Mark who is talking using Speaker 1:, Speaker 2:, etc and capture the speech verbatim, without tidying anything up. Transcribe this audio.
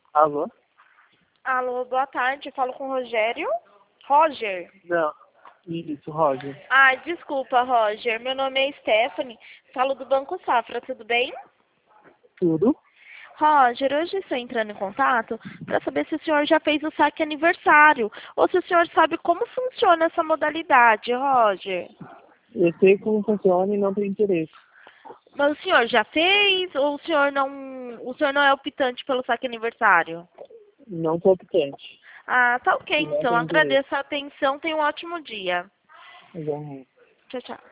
Speaker 1: Alô?
Speaker 2: Alô, boa tarde. Eu falo com o Rogério. Roger?
Speaker 1: Não. Isso, Roger.
Speaker 2: Ah, desculpa, Roger. Meu nome é Stephanie. Falo do Banco Safra, tudo bem?
Speaker 1: Tudo?
Speaker 2: Roger, hoje estou entrando em contato para saber se o senhor já fez o saque aniversário ou se o senhor sabe como funciona essa modalidade, Roger.
Speaker 1: Eu sei como funciona e não tenho interesse.
Speaker 2: Mas o senhor já fez ou o senhor não, o senhor não é optante pelo saque aniversário?
Speaker 1: Não sou optante.
Speaker 2: Ah, tá ok,
Speaker 1: E não
Speaker 2: então.
Speaker 1: tenho interesse.
Speaker 2: Agradeço a atenção. Tenha um ótimo dia.
Speaker 1: Igualmente.
Speaker 2: Tchau, tchau.